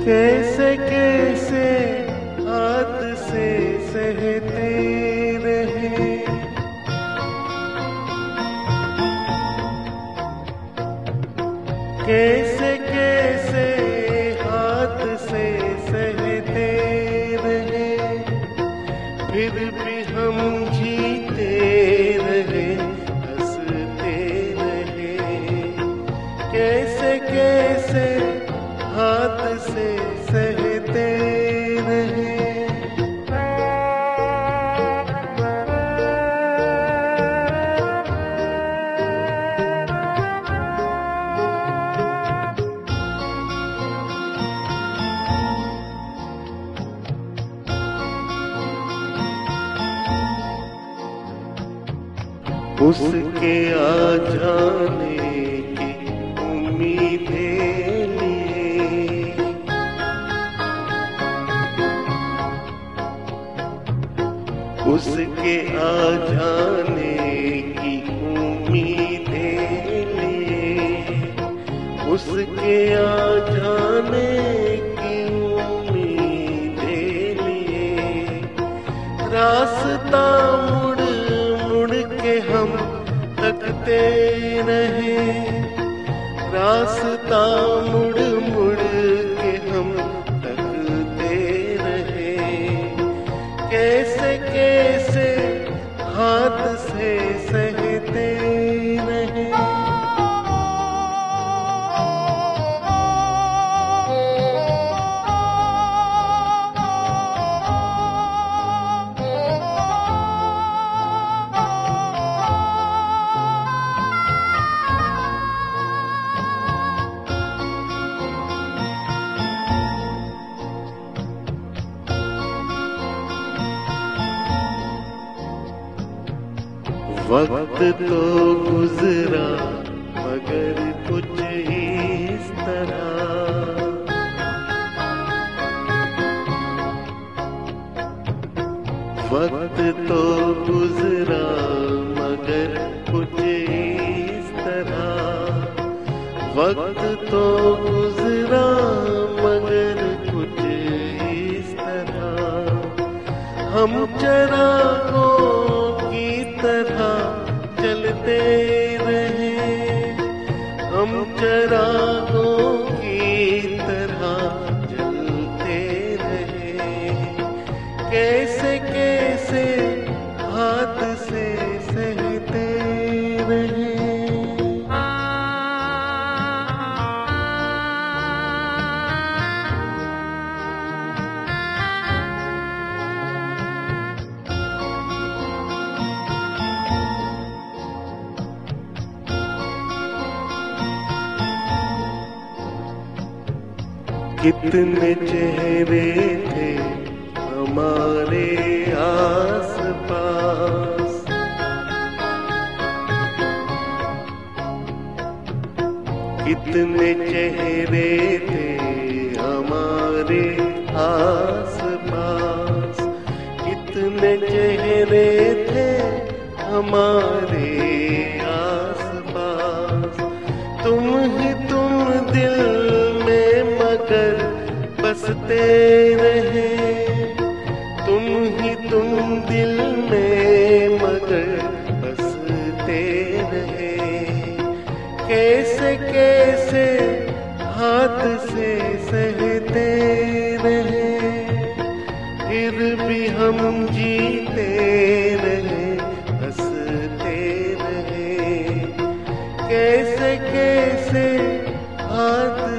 कैसे कैसे हाथ से सहते रहे। कैसे कैसे हाथ से सहते रहे, फिर भी हम जीते रहे, हंसते रहे। कैसे कैसे हाथ से सहते रहे। उसके आ जाने की उम्मीदें लिए, उसके आ जाने की उम्मीदें लिए, उसके आ जाने की उम्मीदें लिए। रास्ता मुड़ मुड़ के हम तकते रहे, रास्ता मुड़ मुड़ के हम तकते रहे। कैसे कैसे हाथ से सहते रहे। वक्त तो गुजरा मगर कुछ इस तरह, वक्त तो गुजरा मगर कुछ इस तरह। वक्त तो गुजरा मगर कुछ इस तरह। हम चरागों की तरह चलते रहे, हम चरागों की तरह चलते रहे। कैसे कैसे हाथ से सहते रहे। कितने चेहरे थे हमारे आस पास, कितने चेहरे थे हमारे आस पास। कितने चेहरे थे हमारे आस पास। तुम ही तुम दिल में मगर बसते रहे, तुम ही तुम दिल में मगर बसते रहे। कैसे कैसे हाथ से सहते रहे, फिर भी हम जीते रहे, हंसते रहे। कैसे कैसे हाथ